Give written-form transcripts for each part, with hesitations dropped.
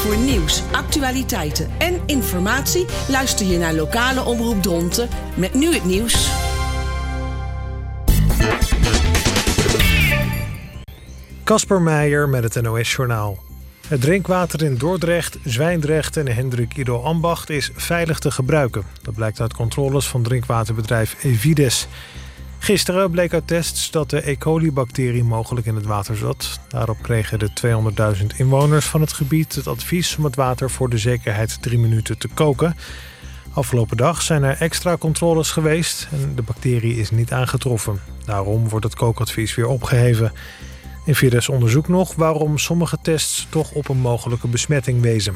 Voor nieuws, actualiteiten en informatie luister je naar Lokale Omroep Dronten met nu het nieuws. Casper Meijer met het NOS-journaal. Het drinkwater in Dordrecht, Zwijndrecht en Hendrik Ido Ambacht is veilig te gebruiken. Dat blijkt uit controles van drinkwaterbedrijf Evides. Gisteren bleek uit tests dat de E. coli-bacterie mogelijk in het water zat. Daarop kregen de 200.000 inwoners van het gebied het advies om het water voor de zekerheid 3 minuten te koken. Afgelopen dag zijn er extra controles geweest en de bacterie is niet aangetroffen. Daarom wordt het kookadvies weer opgeheven. Evides onderzoekt nog waarom sommige tests toch op een mogelijke besmetting wezen.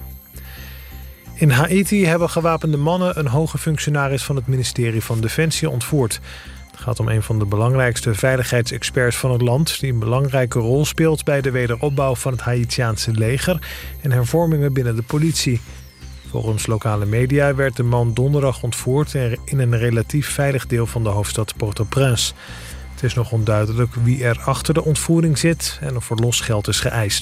In Haiti hebben gewapende mannen een hoge functionaris van het ministerie van Defensie ontvoerd. Het gaat om een van de belangrijkste veiligheidsexperts van het land, die een belangrijke rol speelt bij de wederopbouw van het Haitiaanse leger en hervormingen binnen de politie. Volgens lokale media werd de man donderdag ontvoerd in een relatief veilig deel van de hoofdstad Port-au-Prince. Het is nog onduidelijk wie er achter de ontvoering zit en of er losgeld is geëist.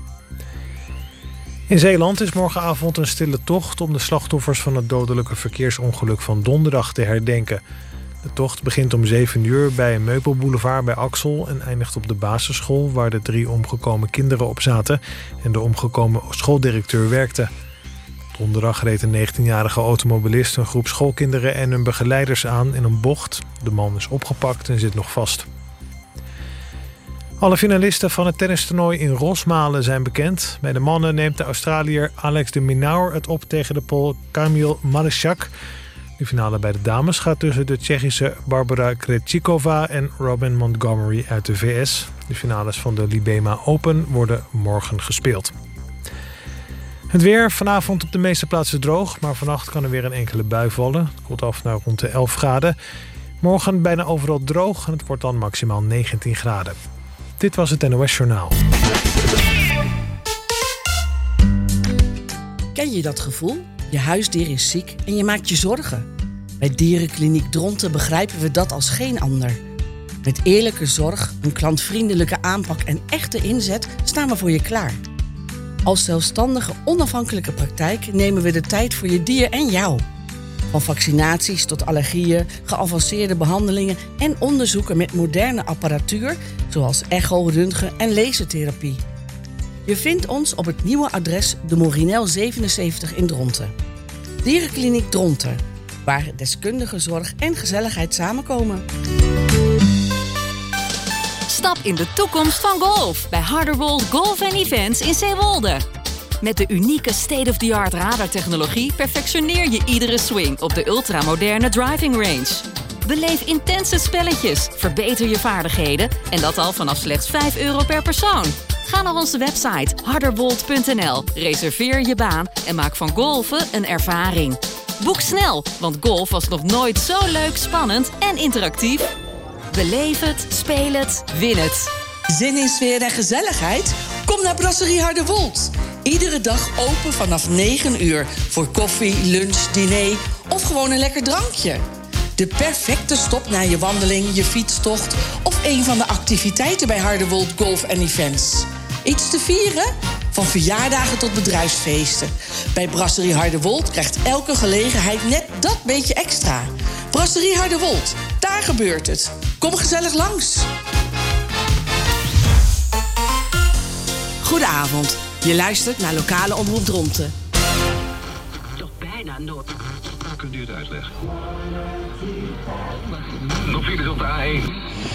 In Zeeland is morgenavond een stille tocht om de slachtoffers van het dodelijke verkeersongeluk van donderdag te herdenken. De tocht begint om 7 uur bij een meubelboulevard bij Axel en eindigt op de basisschool waar de 3 omgekomen kinderen op zaten en de omgekomen schooldirecteur werkte. Donderdag reed een 19-jarige automobilist een groep schoolkinderen en hun begeleiders aan in een bocht. De man is opgepakt en zit nog vast. Alle finalisten van het tennistoernooi in Rosmalen zijn bekend. Bij de mannen neemt de Australiër Alex de Minaur het op tegen de Pool Kamil Marysiak. De finale bij de dames gaat tussen de Tsjechische Barbara Krejcikova en Robin Montgomery uit de VS. De finales van de Libema Open worden morgen gespeeld. Het weer, vanavond op de meeste plaatsen droog, maar vannacht kan er weer een enkele bui vallen. Het koelt af naar rond de 11 graden. Morgen bijna overal droog en het wordt dan maximaal 19 graden. Dit was het NOS Journaal. Ken je dat gevoel? Je huisdier is ziek en je maakt je zorgen. Bij Dierenkliniek Dronten begrijpen we dat als geen ander. Met eerlijke zorg, een klantvriendelijke aanpak en echte inzet staan we voor je klaar. Als zelfstandige, onafhankelijke praktijk nemen we de tijd voor je dier en jou. Van vaccinaties tot allergieën, geavanceerde behandelingen en onderzoeken met moderne apparatuur, zoals echo, röntgen en lasertherapie. Je vindt ons op het nieuwe adres de Morinel 77 in Dronten. Dierenkliniek Dronten, waar deskundige zorg en gezelligheid samenkomen. Stap in de toekomst van golf bij Harderwold Golf & Events in Zeewolde. Met de unieke state-of-the-art radartechnologie perfectioneer je iedere swing op de ultramoderne driving range. Beleef intense spelletjes, verbeter je vaardigheden en dat al vanaf slechts €5 per persoon. Ga naar onze website harderwold.nl, reserveer je baan en maak van golfen een ervaring. Boek snel, want golf was nog nooit zo leuk, spannend en interactief. Beleef het, speel het, win het. Zin in sfeer en gezelligheid? Kom naar Brasserie Harderwold. Iedere dag open vanaf 9 uur voor koffie, lunch, diner of gewoon een lekker drankje. De perfecte stop na je wandeling, je fietstocht of een van de activiteiten bij Harderwold Golf & Events. Iets te vieren? Van verjaardagen tot bedrijfsfeesten. Bij Brasserie Harderwold krijgt elke gelegenheid net dat beetje extra. Brasserie Harderwold, daar gebeurt het. Kom gezellig langs. Goedenavond. Je luistert naar Lokale Omroep Dronten. Toch bijna nooit. Kunt u het uitleggen? Nog files op de A1.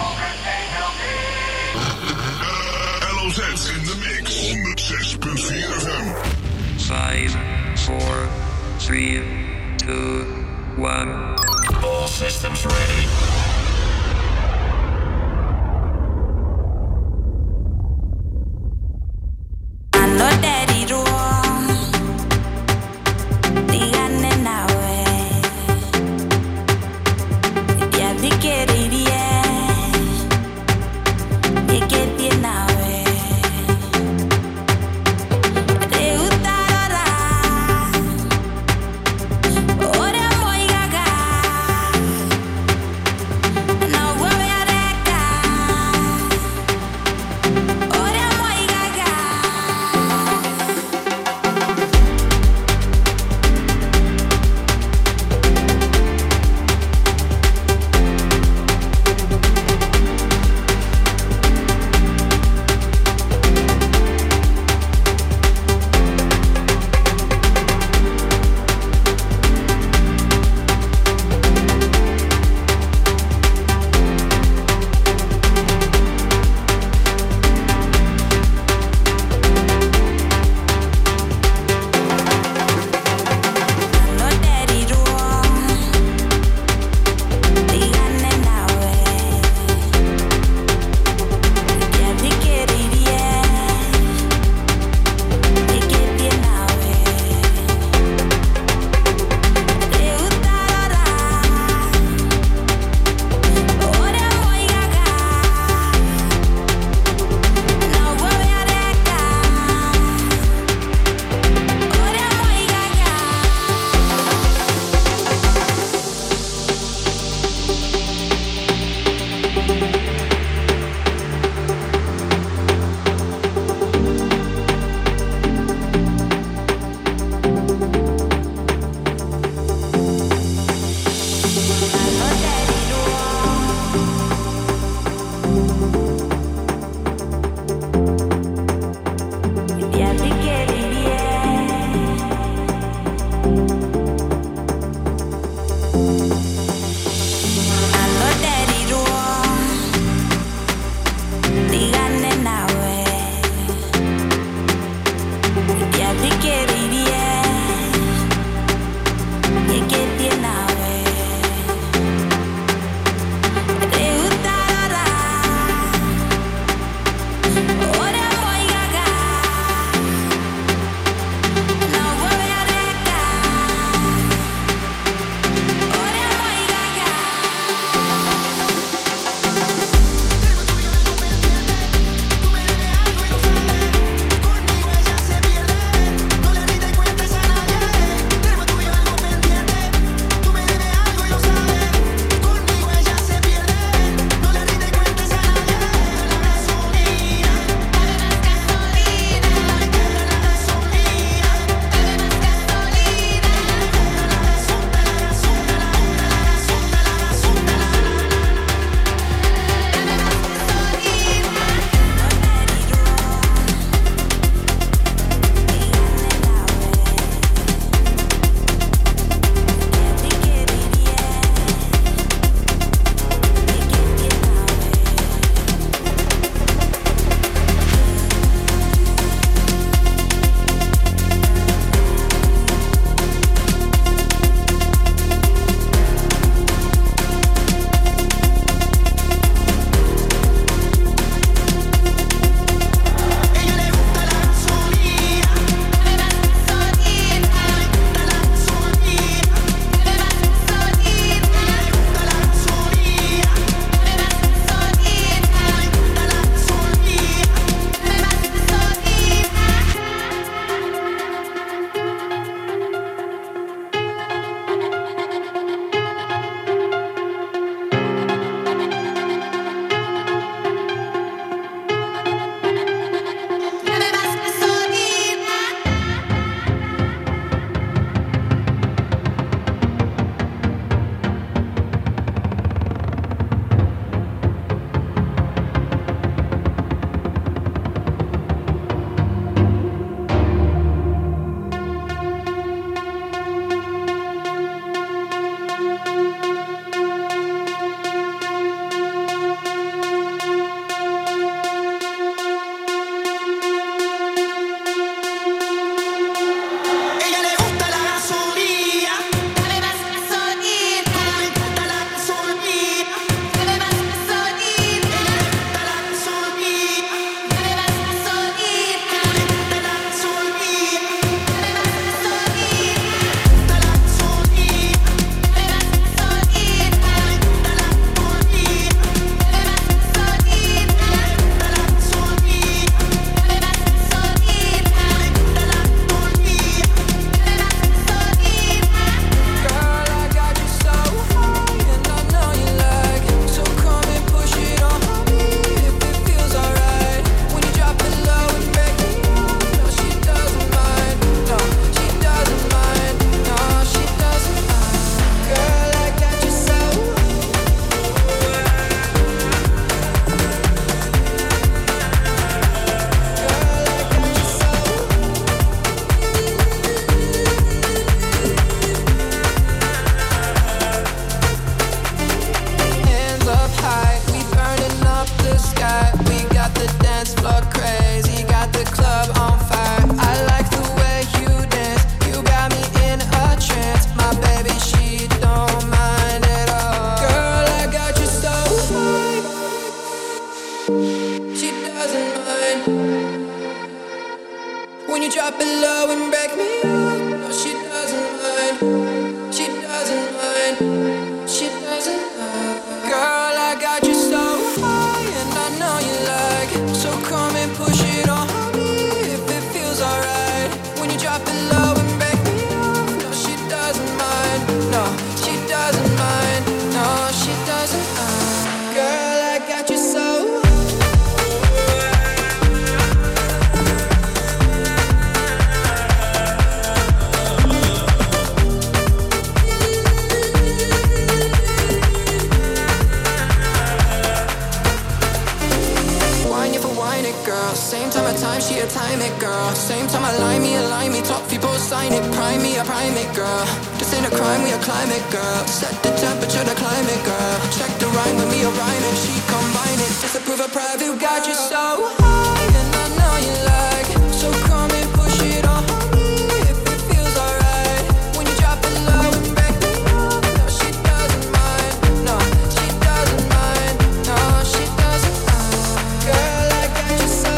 LOZ in de mix. 106.4 FM. 5, 4, 3, 2, 1. All systems ready. When you drop it low and break me up, no, she doesn't mind. She doesn't mind. She doesn't mind. Girl, I got you so high, and I know you like it. So come and push it on me if it feels alright. When you drop it low and break me up, no, she doesn't mind. No, she doesn't mind. No, she doesn't mind. Girl, I got you so high. Girl, same time I time, she a time it, girl. Same time I line me, top people sign it, prime me, I prime it, girl. This ain't a crime, we a climate, girl. Set the temperature, the climate, girl. Check the rhyme with me, a rhyme and she combine it. Disapprove a private, got you so high, and I know you like it. So come and push it on me if it feels alright. When you drop it low and back me up, no, she doesn't mind. No, she doesn't mind. No, she doesn't mind. Girl, I got you so.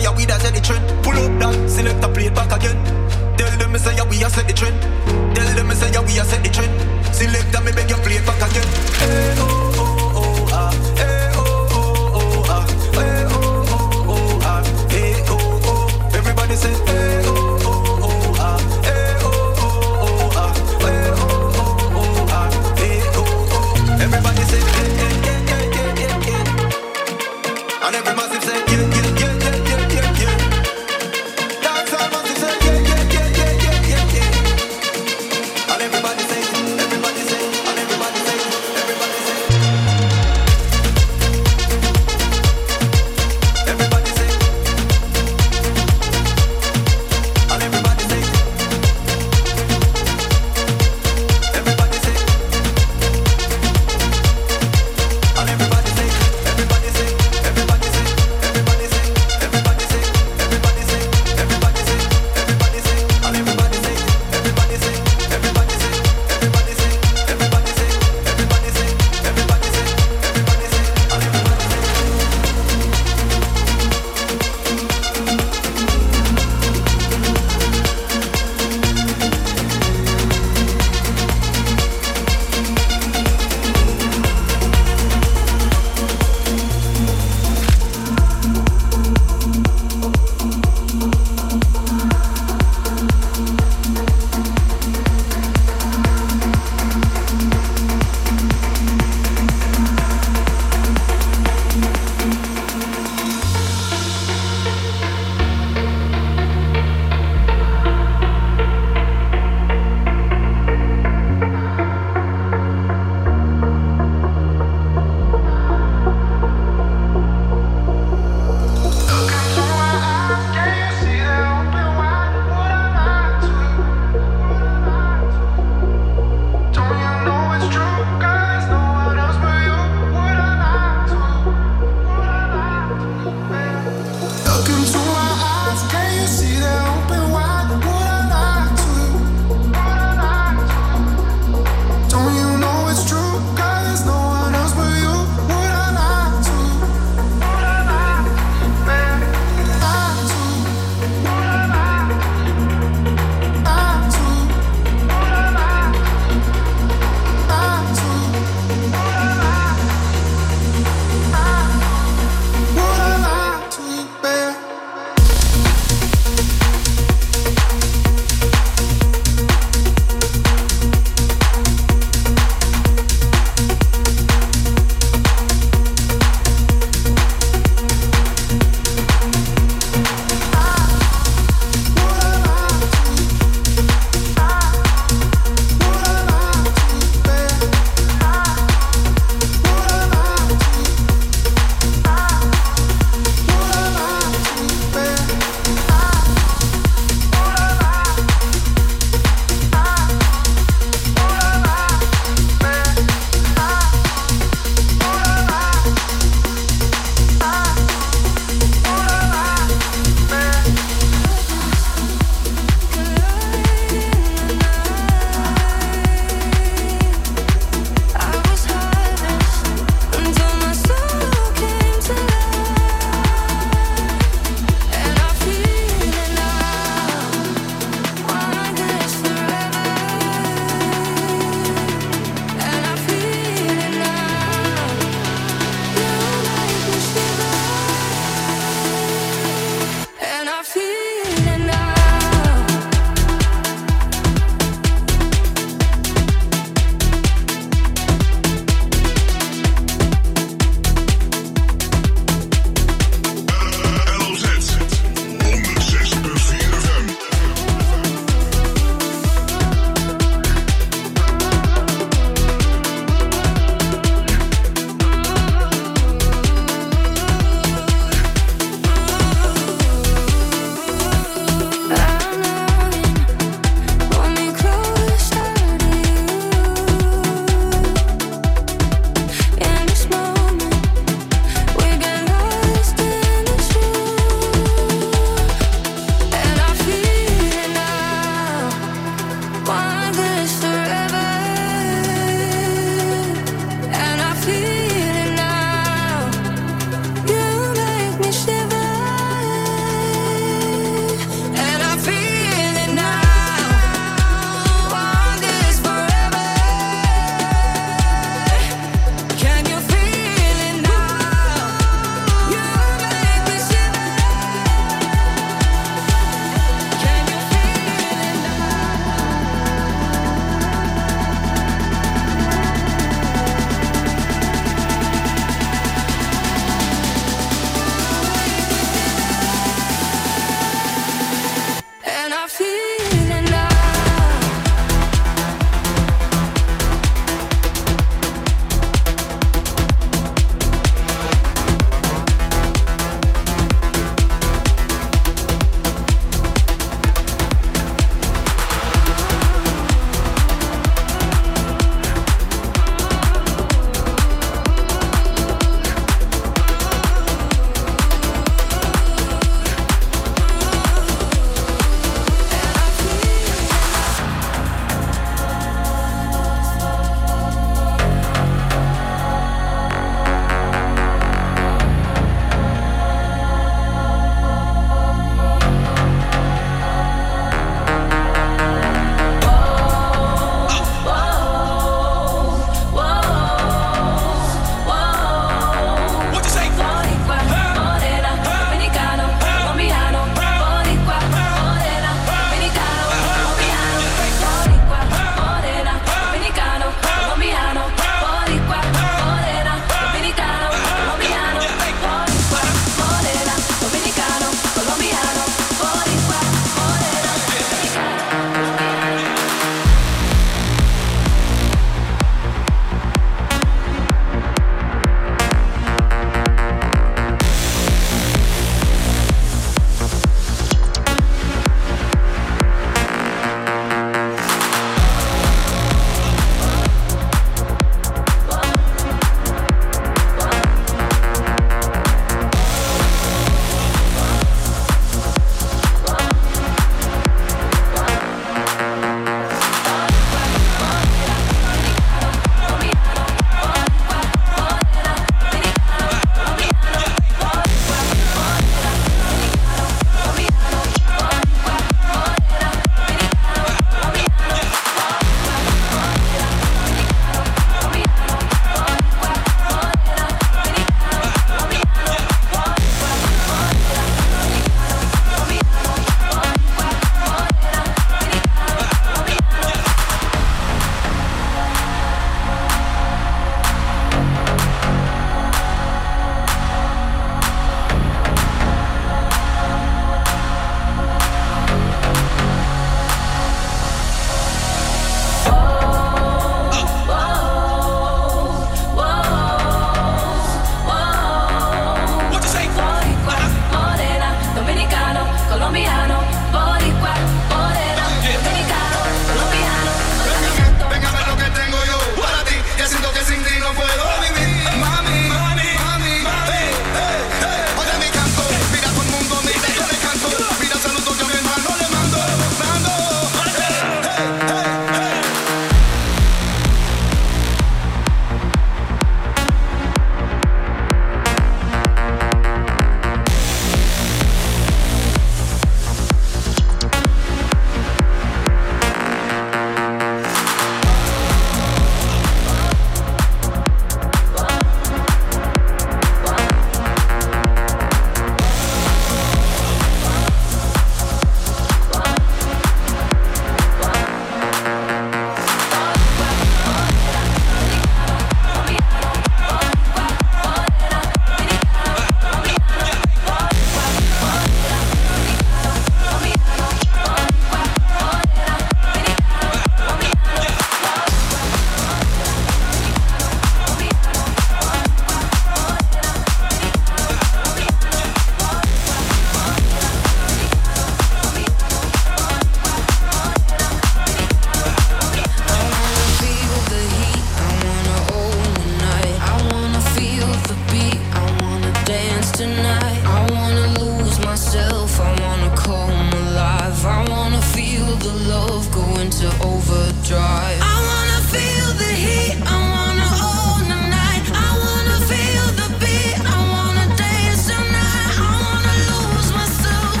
say yeah, we da set the trend. Pull up that, select a plate back again. Tell them me say yeah, we a set the trend. Tell them me say yeah, we a set the trend. Select that me beg you play it back again. Hey oh oh oh ah, hey oh oh oh ah, hey oh oh oh ah, hey oh oh. Everybody say hey oh oh oh ah, hey oh oh oh ah, hey oh oh oh ah, hey oh oh. Everybody say hey hey hey hey hey hey. And every massive say yeah yeah yeah yeah yeah yeah yeah. Dance all massive say yeah yeah yeah yeah yeah yeah yeah. And everybody say, and everybody say, everybody say.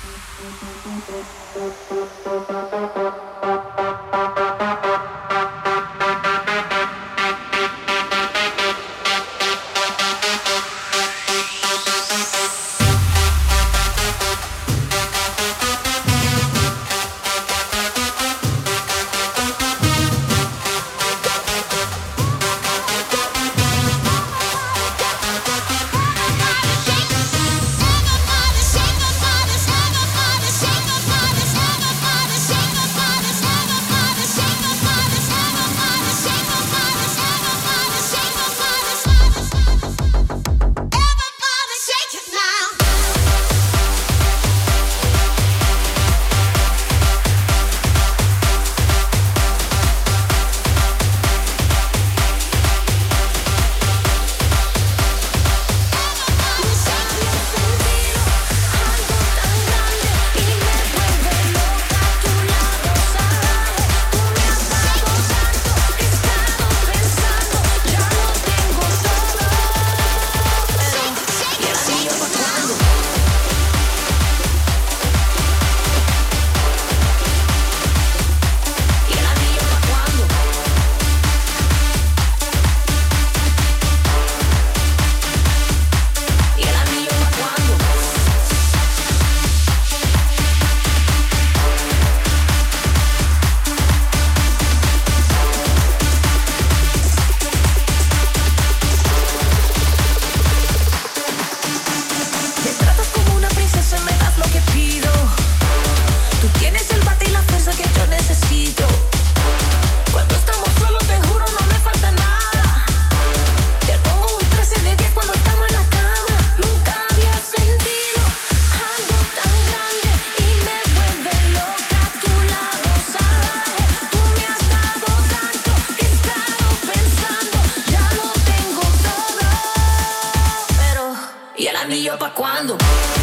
anillo pa' cuándo.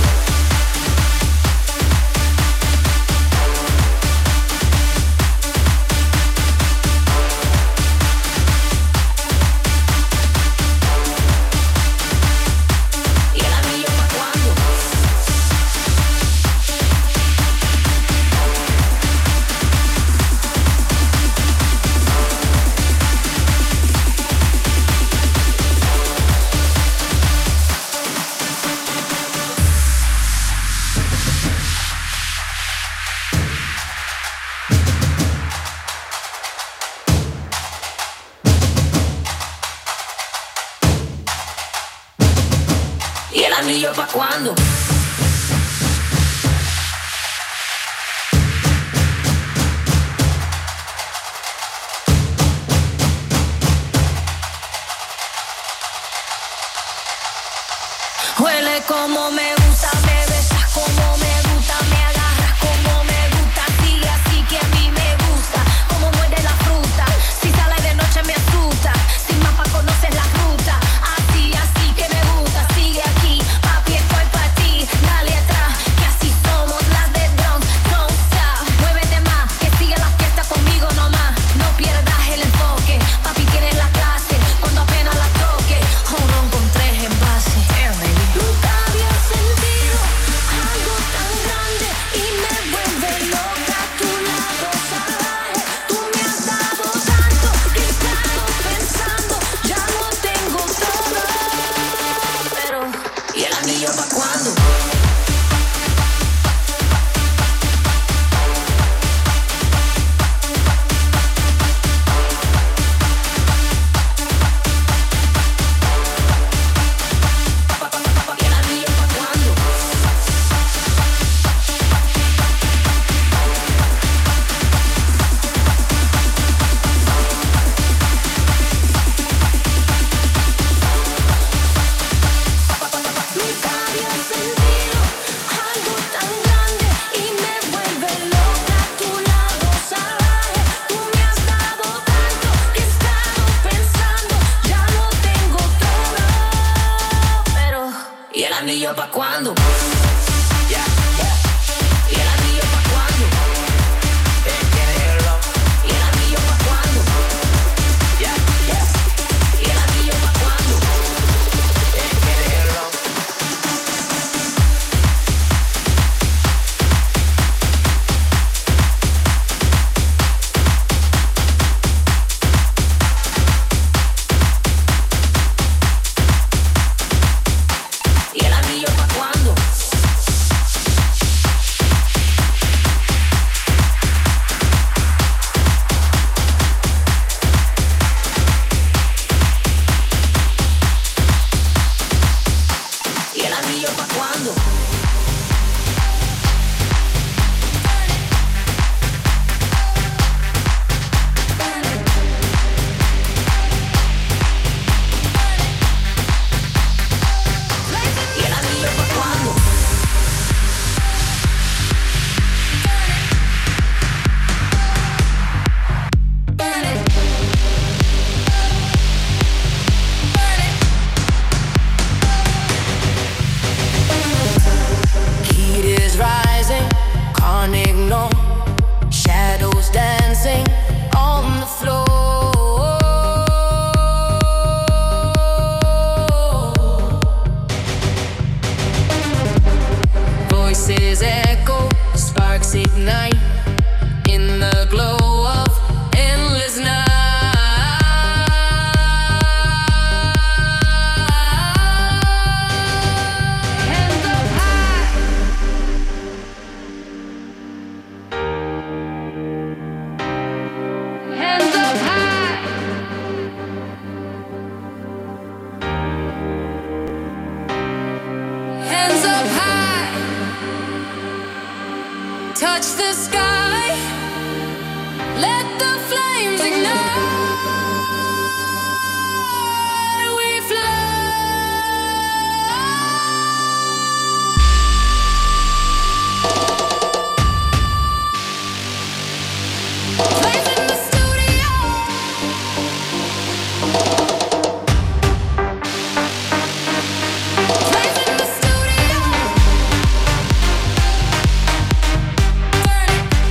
¿Y el anillo pa' cuándo? Huele como me gusta, me besas como me gusta, me agarras como me gusta, sigue así que a mí me gusta, como muerde la fruta, si sale de noche me asusta, sin mapa conoces la ruta, así que me gusta, sigue aquí, papi estoy pa' ti, dale atrás, que así somos las de Bronx, don't stop, muévete más, que sigue la fiesta conmigo nomás, no pierdas el enfoque, papi tienes la clase, cuando apenas la toque, un ron con 3 envases. Nunca había sentido algo tan grande y me vuelve loca tu lado salvaje. Tú me has dado tanto que he estado pensando, ya lo tengo todo. Pero, ¿y el anillo pa' cuándo? ¿Anillo pa' cuándo? Yeah, yeah. ¿Y el anillo pa' cuándo? ¿Quieres verlo? ¿Y el anillo pa' cuándo? Yeah, yeah. ¿Y el anillo pa' cuándo? ¿Quieres verlo? Burn it.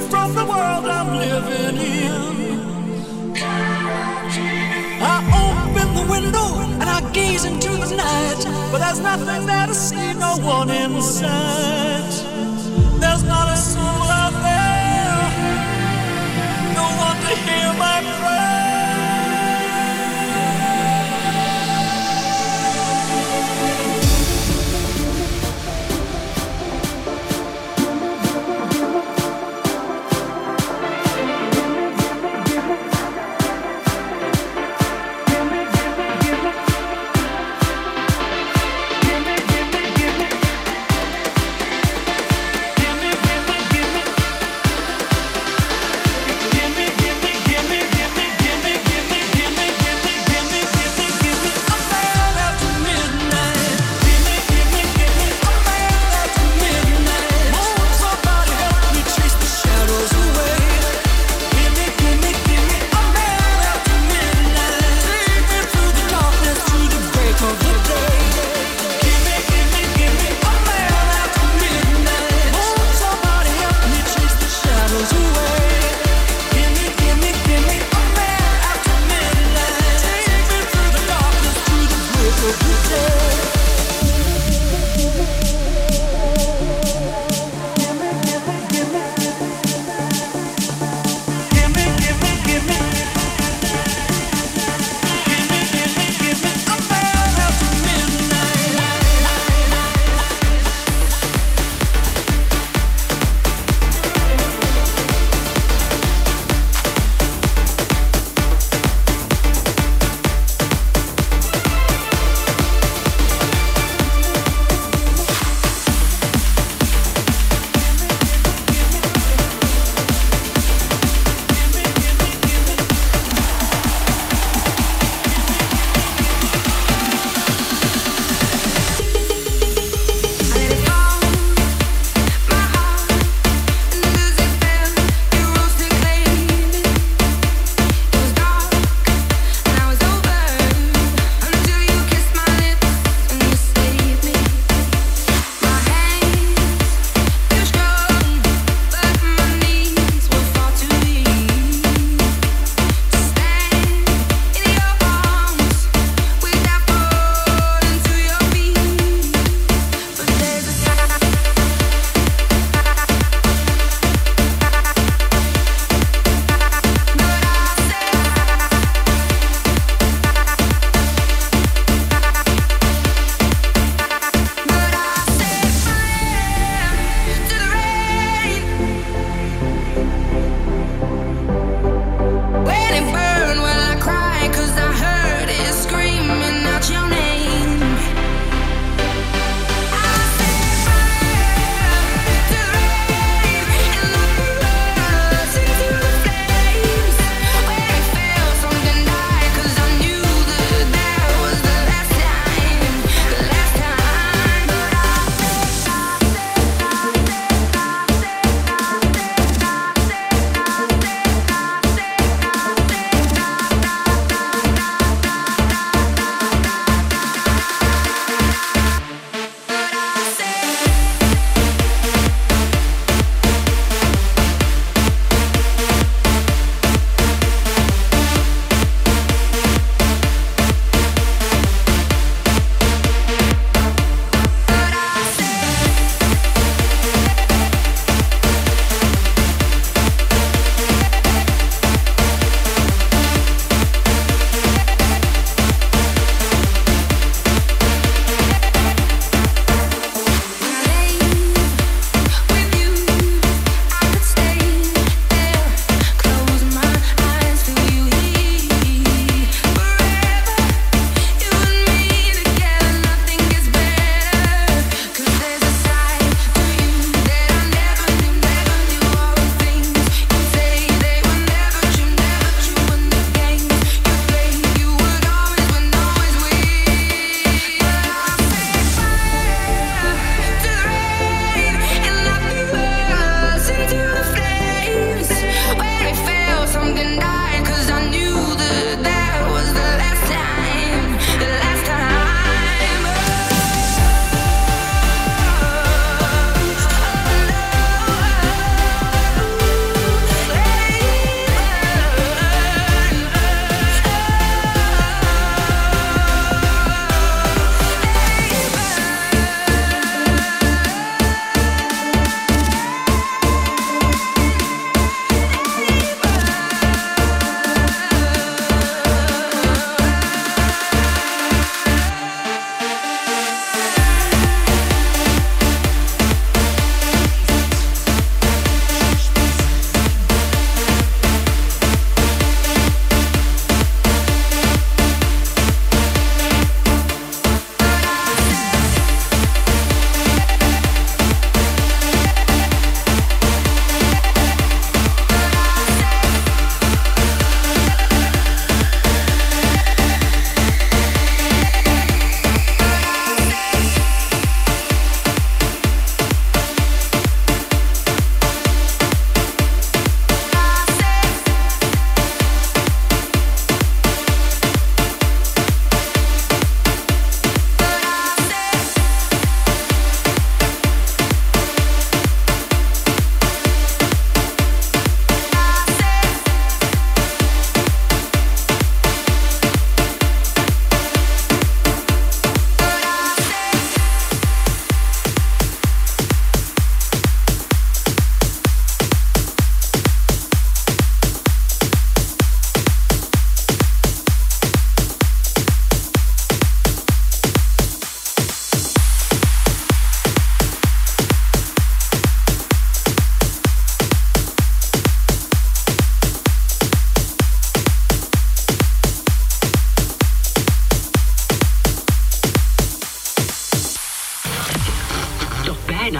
from the world I'm living in. I open the window and I gaze into the night, but there's nothing there to see, no one in sight. There's not a soul out there, no one to hear my prayer.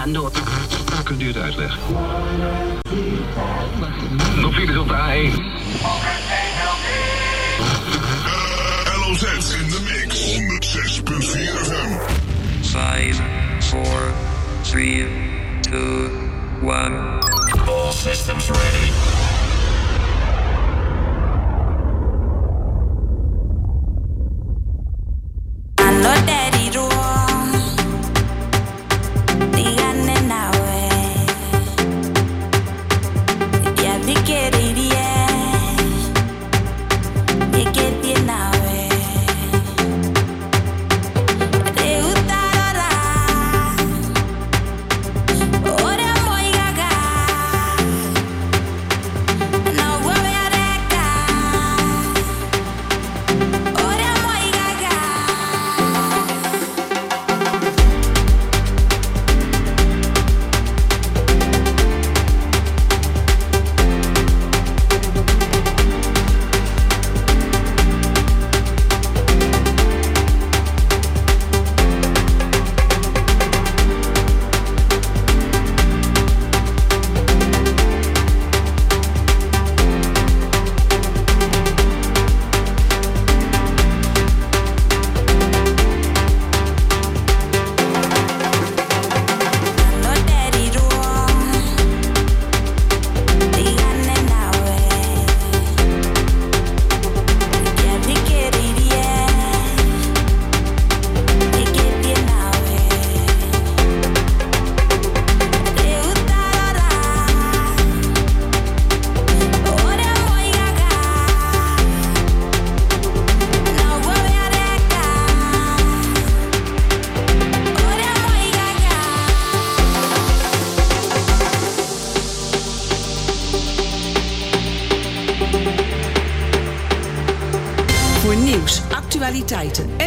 noord. Kunt u het uitleggen? Nog files op de A1. LOZ in de mix. 106.4 FM. 5, 4, 3, 2, 1. All systems ready. Actualiteiten en